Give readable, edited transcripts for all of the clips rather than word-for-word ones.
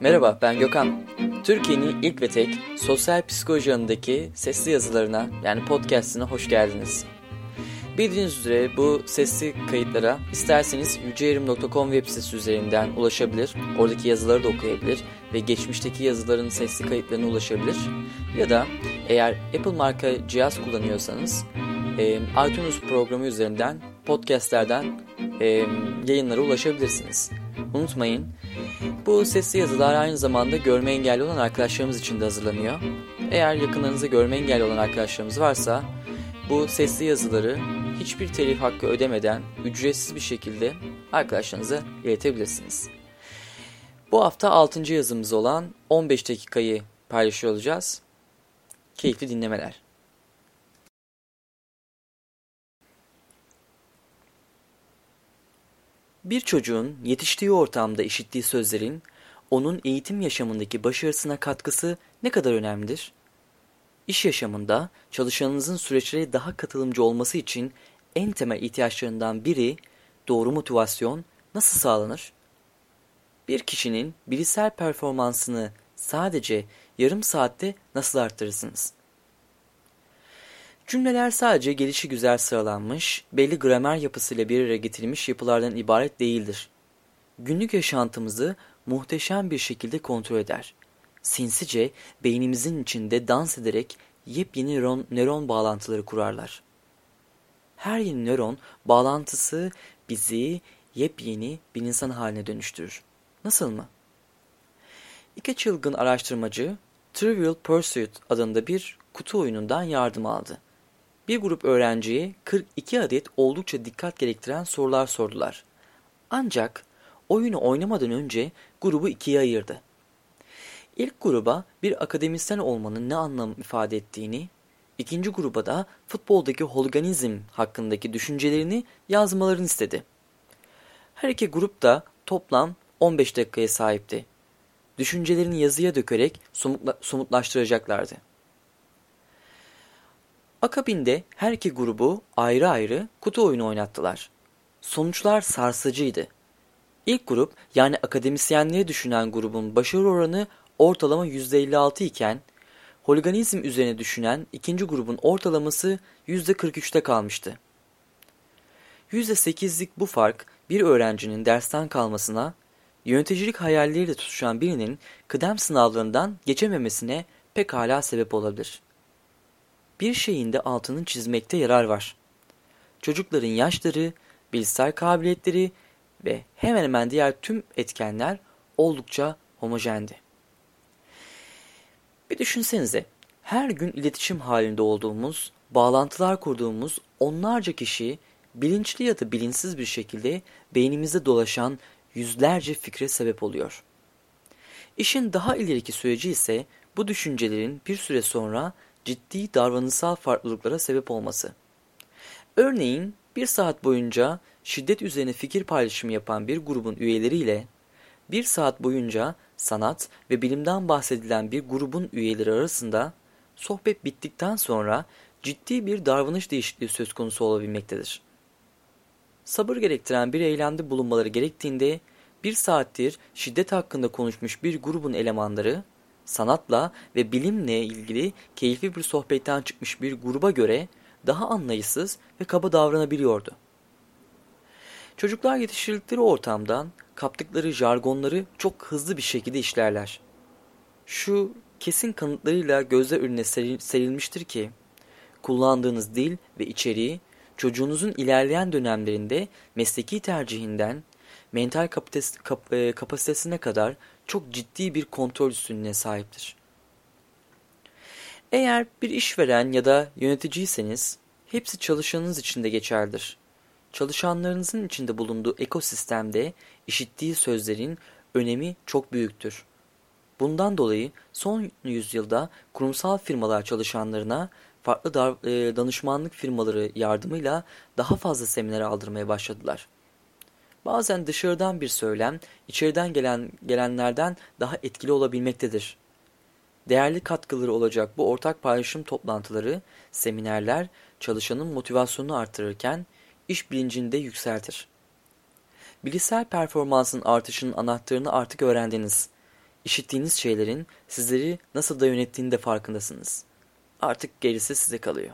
Merhaba, ben Gökhan. Türkiye'nin ilk ve tek sosyal psikoloji alanındaki sesli yazılarına yani podcast'ine hoş geldiniz. Bildiğiniz üzere bu sesli kayıtlara isterseniz yüceyerim.com web sitesi üzerinden ulaşabilir, oradaki yazıları da okuyabilir ve geçmişteki yazıların sesli kayıtlarına ulaşabilir. Ya da eğer Apple marka cihaz kullanıyorsanız iTunes programı üzerinden podcastlerden yayınlara ulaşabilirsiniz. Unutmayın, bu sesli yazılar aynı zamanda görme engelli olan arkadaşlarımız için de hazırlanıyor. Eğer yakınlarınızda görme engelli olan arkadaşlarımız varsa bu sesli yazıları hiçbir telif hakkı ödemeden ücretsiz bir şekilde arkadaşlarınıza iletebilirsiniz. Bu hafta 6. yazımız olan 15 dakikayı paylaşıyor olacağız. Keyifli dinlemeler. Bir çocuğun yetiştiği ortamda işittiği sözlerin onun eğitim yaşamındaki başarısına katkısı ne kadar önemlidir? İş yaşamında çalışanınızın süreçlere daha katılımcı olması için en temel ihtiyaçlarından biri doğru motivasyon nasıl sağlanır? Bir kişinin bilişsel performansını sadece yarım saatte nasıl arttırırsınız? Cümleler sadece gelişigüzel sıralanmış, belli gramer yapısıyla bir araya getirilmiş yapılardan ibaret değildir. Günlük yaşantımızı muhteşem bir şekilde kontrol eder. Sinsice beynimizin içinde dans ederek yepyeni nöron bağlantıları kurarlar. Her yeni nöron bağlantısı bizi yepyeni bir insan haline dönüştürür. Nasıl mı? İki çılgın araştırmacı Trivial Pursuit adında bir kutu oyunundan yardım aldı. Bir grup öğrenciye 42 adet oldukça dikkat gerektiren sorular sordular. Ancak oyunu oynamadan önce grubu ikiye ayırdı. İlk gruba bir akademisyen olmanın ne anlam ifade ettiğini, ikinci gruba da futboldaki holiganizm hakkındaki düşüncelerini yazmalarını istedi. Her iki grup da toplam 15 dakikaya sahipti. Düşüncelerini yazıya dökerek somutlaştıracaklardı. Akabinde her iki grubu ayrı ayrı kutu oyunu oynattılar. Sonuçlar sarsıcıydı. İlk grup yani akademisyenliği düşünen grubun başarı oranı ortalama %56 iken holiganizm üzerine düşünen ikinci grubun ortalaması %43'te kalmıştı. %8'lik bu fark bir öğrencinin dersten kalmasına, yöneticilik hayalleriyle tutuşan birinin kıdem sınavlarından geçememesine pekala sebep olabilir. Bir şeyin de altını çizmekte yarar var. Çocukların yaşları, bilişsel kabiliyetleri ve hemen hemen diğer tüm etkenler oldukça homojendi. Bir düşünsenize, her gün iletişim halinde olduğumuz, bağlantılar kurduğumuz onlarca kişi bilinçli ya da bilinçsiz bir şekilde beynimizde dolaşan yüzlerce fikre sebep oluyor. İşin daha ileriki süreci ise bu düşüncelerin bir süre sonra ciddi davranışsal farklılıklara sebep olması. Örneğin bir saat boyunca şiddet üzerine fikir paylaşımı yapan bir grubun üyeleriyle bir saat boyunca sanat ve bilimden bahsedilen bir grubun üyeleri arasında sohbet bittikten sonra ciddi bir davranış değişikliği söz konusu olabilmektedir. Sabır gerektiren bir eylemde bulunmaları gerektiğinde bir saattir şiddet hakkında konuşmuş bir grubun elemanları, sanatla ve bilimle ilgili keyifli bir sohbetten çıkmış bir gruba göre daha anlayışsız ve kaba davranabiliyordu. Çocuklar yetiştirdikleri ortamdan kaptıkları jargonları çok hızlı bir şekilde işlerler. Şu kesin kanıtlarıyla gözler önüne serilmiştir ki, kullandığınız dil ve içeriği çocuğunuzun ilerleyen dönemlerinde mesleki tercihinden mental kapasitesine kadar çok ciddi bir kontrol üstünlüğüne sahiptir. Eğer bir işveren ya da yöneticiyseniz hepsi çalışanınız için de geçerlidir. Çalışanlarınızın içinde bulunduğu ekosistemde işittiği sözlerin önemi çok büyüktür. Bundan dolayı son yüzyılda kurumsal firmalar çalışanlarına farklı danışmanlık firmaları yardımıyla daha fazla seminer aldırmaya başladılar. Bazen dışarıdan bir söylem içeriden gelenlerden daha etkili olabilmektedir. Değerli katkıları olacak bu ortak paylaşım toplantıları, seminerler çalışanın motivasyonunu artırırken iş bilincini de yükseltir. Bilişsel performansın artışının anahtarını artık öğrendiniz. İşittiğiniz şeylerin sizleri nasıl da yönettiğini de farkındasınız. Artık gerisi size kalıyor.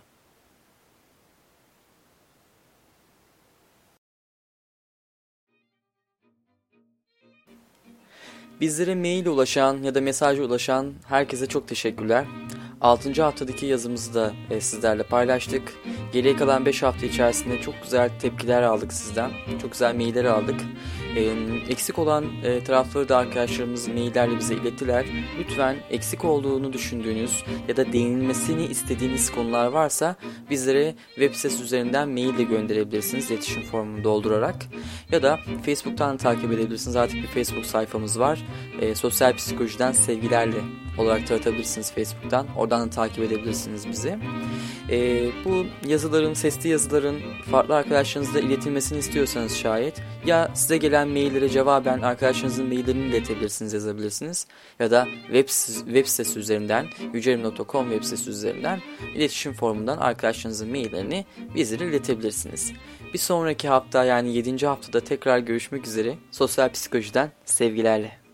Bizlere mail ulaşan ya da mesajla ulaşan herkese çok teşekkürler. 6. haftadaki yazımızı da sizlerle paylaştık. Geriye kalan 5 hafta içerisinde çok güzel tepkiler aldık sizden. Çok güzel mailler aldık. Eksik olan tarafları da arkadaşlarımız maillerle bize ilettiler. Lütfen eksik olduğunu düşündüğünüz ya da değinilmesini istediğiniz konular varsa bizlere web sitesi üzerinden mail de gönderebilirsiniz. İletişim formunu doldurarak. Ya da Facebook'tan takip edebilirsiniz. Artık bir Facebook sayfamız var. Sosyal psikolojiden sevgilerle olarak taratabilirsiniz Facebook'tan. Oradan da takip edebilirsiniz bizi. Bu yazıların, sesli yazıların farklı arkadaşlarınızla iletilmesini istiyorsanız şayet ya size gelen maillere cevaben arkadaşlarınızın maillerini iletebilirsiniz, yazabilirsiniz. Ya da web sitesi üzerinden, yücerim.com web sitesi üzerinden iletişim formundan arkadaşlarınızın maillerini bizlere iletebilirsiniz. Bir sonraki hafta yani 7. haftada tekrar görüşmek üzere. Sosyal psikolojiden sevgilerle.